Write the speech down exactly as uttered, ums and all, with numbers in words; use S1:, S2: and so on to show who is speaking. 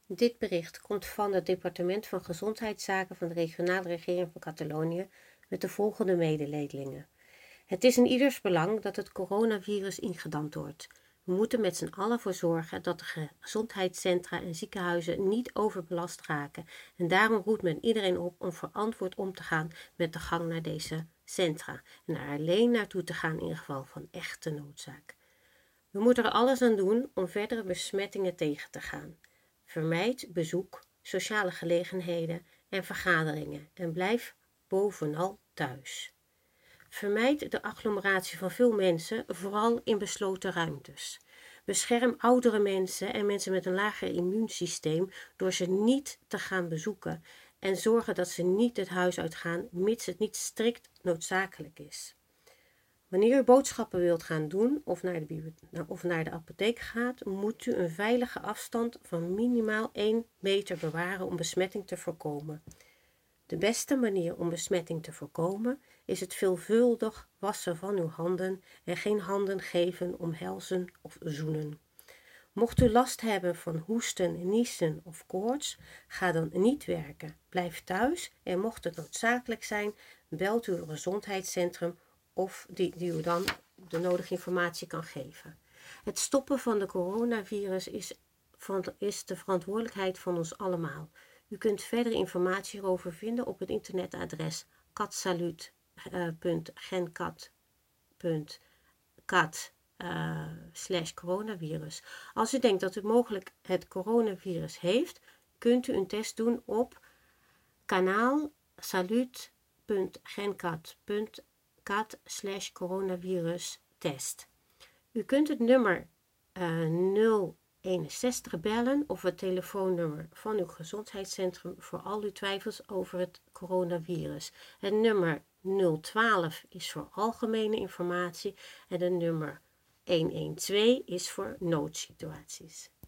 S1: Dit bericht komt van het Departement van Gezondheidszaken van de regionale regering van Catalonië met de volgende mededelingen. Het is in ieders belang dat het coronavirus ingedamd wordt. We moeten met z'n allen voor zorgen dat de gezondheidscentra en ziekenhuizen niet overbelast raken. En daarom roept men iedereen op om verantwoord om te gaan met de gang naar deze centra. En er alleen naartoe te gaan in geval van echte noodzaak. We moeten er alles aan doen om verdere besmettingen tegen te gaan. Vermijd bezoek, sociale gelegenheden en vergaderingen en blijf bovenal thuis. Vermijd de agglomeratie van veel mensen, vooral in besloten ruimtes. Bescherm oudere mensen en mensen met een lager immuunsysteem door ze niet te gaan bezoeken en zorgen dat ze niet het huis uitgaan, mits het niet strikt noodzakelijk is. Wanneer u boodschappen wilt gaan doen of naar, de of naar de apotheek gaat, moet u een veilige afstand van minimaal één meter bewaren om besmetting te voorkomen. De beste manier om besmetting te voorkomen is het veelvuldig wassen van uw handen en geen handen geven, omhelzen of zoenen. Mocht u last hebben van hoesten, niezen of koorts, ga dan niet werken. Blijf thuis en mocht het noodzakelijk zijn, belt uw gezondheidscentrum of die, die u dan de nodige informatie kan geven. Het stoppen van de coronavirus is, van, is de verantwoordelijkheid van ons allemaal. U kunt verdere informatie hierover vinden op het internetadres catsalut punt gencat punt cat slash coronavirus. Als u denkt dat u mogelijk het coronavirus heeft, kunt u een test doen op kanaal salut punt gencat punt cat slash coronavirus test. U kunt het nummer uh, nul eenenzestig bellen of het telefoonnummer van uw gezondheidscentrum voor al uw twijfels over het coronavirus. Het nummer nul twaalf is voor algemene informatie en het nummer honderdtwaalf is voor noodsituaties.